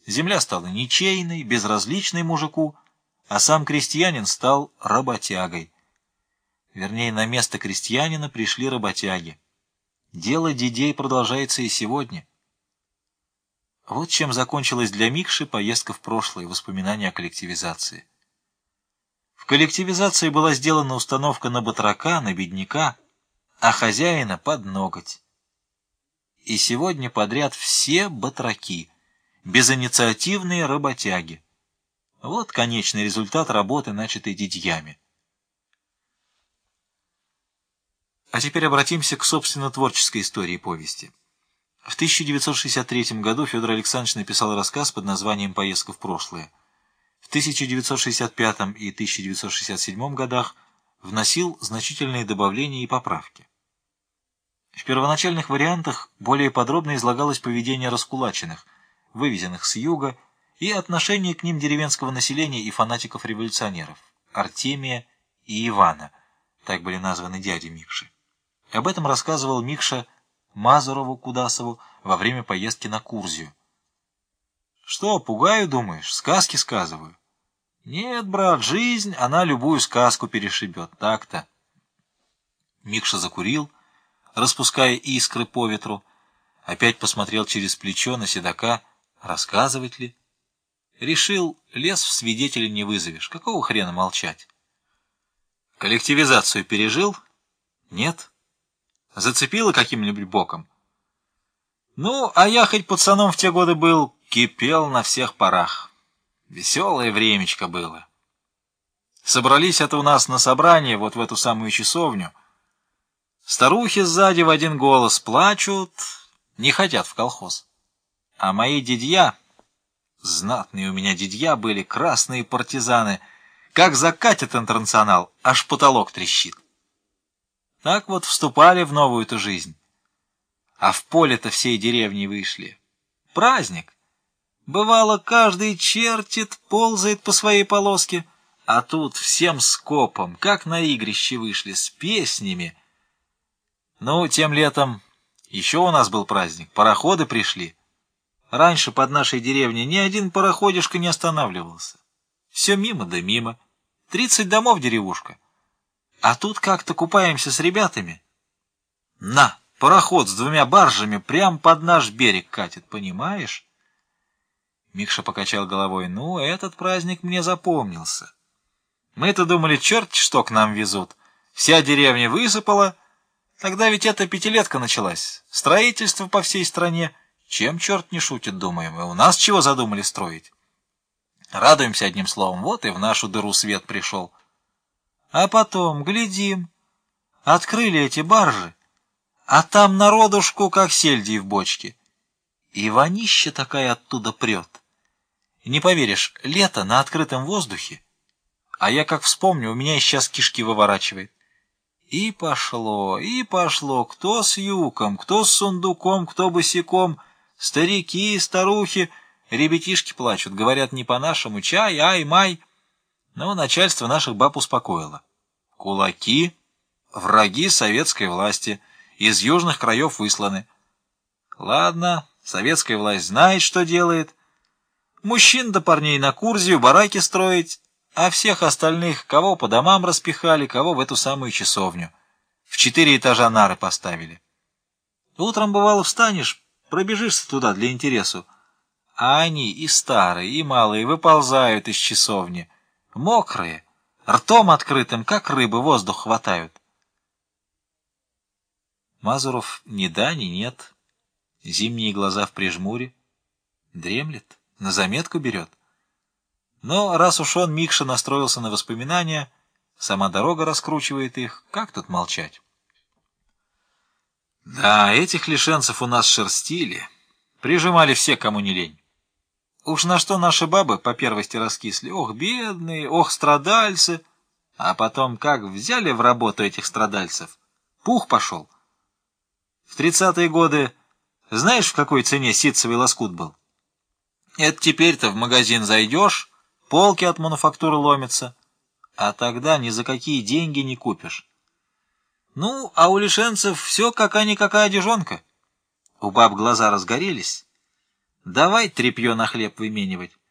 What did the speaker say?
Земля стала ничейной, безразличной мужику, а сам крестьянин стал работягой. Вернее, на место крестьянина пришли работяги. Дело дидей продолжается и сегодня. Вот чем закончилась для Микши поездка в прошлое, воспоминания о коллективизации. В коллективизации была сделана установка на батрака, на бедняка, а хозяина под ноготь. И сегодня подряд все батраки, безинициативные работяги. Вот конечный результат работы, начатой дидьями. А теперь обратимся к собственно творческой истории повести. В 1963 году Федор Александрович написал рассказ под названием «Поездка в прошлое». В 1965 и 1967 годах вносил значительные добавления и поправки. В первоначальных вариантах более подробно излагалось поведение раскулаченных, вывезенных с юга, и отношение к ним деревенского населения и фанатиков-революционеров Артемия и Ивана, так были названы дяди Микши. Об этом рассказывал Микша Мазурову-Кудасову во время поездки на Курзию. «Что, пугаю, думаешь? Сказки сказываю?» «Нет, брат, жизнь, она любую сказку перешибет, так-то». Микша закурил, распуская искры по ветру, опять посмотрел через плечо на седока, рассказывать ли. Решил, лес в свидетели не вызовешь, какого хрена молчать. Коллективизацию пережил? Нет. Зацепило каким-нибудь боком? Ну, а я хоть пацаном в те годы был, кипел на всех парах. Веселое времечко было. Собрались это у нас на собрание, вот в эту самую часовню. Старухи сзади в один голос плачут, не хотят в колхоз. А мои дядья, знатные у меня дядья были, красные партизаны, как закатит интернационал, аж потолок трещит. Так вот вступали в новую-то жизнь. А в поле-то всей деревни вышли. Праздник. Бывало, каждый чертит, ползает по своей полоске, а тут всем скопом, как на игрище вышли, с песнями. Ну, тем летом еще у нас был праздник, пароходы пришли. Раньше под нашей деревней ни один пароходишка не останавливался. Все мимо да мимо. 30 домов деревушка. А тут как-то купаемся с ребятами. На, пароход с 2 баржами прям под наш берег катит, понимаешь? Микша покачал головой. Ну, этот праздник мне запомнился. Мы-то думали, черт что к нам везут. Вся деревня высыпала. Тогда ведь эта пятилетка началась. Строительство по всей стране. Чем черт не шутит, думаем. И у нас чего задумали строить? Радуемся одним словом. Вот и в нашу дыру свет пришел. А потом, глядим, открыли эти баржи, а там народушку, как сельди в бочке. И вонища такая оттуда прет. Не поверишь, лето на открытом воздухе, а я как вспомню, у меня и сейчас кишки выворачивает. И пошло, кто с юком, кто с сундуком, кто босиком, старики, старухи, ребятишки плачут, говорят не по-нашему, чай, ай, май. Но начальство наших баб успокоило. Кулаки, враги советской власти, из южных краев высланы. Ладно, советская власть знает, что делает. Мужчин да парней на Курзию, бараки строить, а всех остальных, кого по домам распихали, кого в эту самую часовню. В 4 этажа нары поставили. Утром, бывало, встанешь, пробежишься туда для интересу, а они и старые, и малые выползают из часовни, мокрые, ртом открытым, как рыбы, воздух хватают. Мазуров ни да, ни нет. Зимние глаза в прижмуре. Дремлет, на заметку берет. Но раз уж он, Микша, настроился на воспоминания, сама дорога раскручивает их, как тут молчать? Да, этих лишенцев у нас шерстили, прижимали все, кому не лень. Уж на что наши бабы по первости раскисли, ох, бедные, ох, страдальцы, а потом как взяли в работу этих страдальцев, пух пошел. В 30-е годы знаешь, в какой цене ситцевый лоскут был? Это теперь-то в магазин зайдешь, полки от мануфактуры ломятся, а тогда ни за какие деньги не купишь. Ну, а у лишенцев все какая-никакая одежонка. У баб глаза разгорелись. Давай тряпье на хлеб выменивать.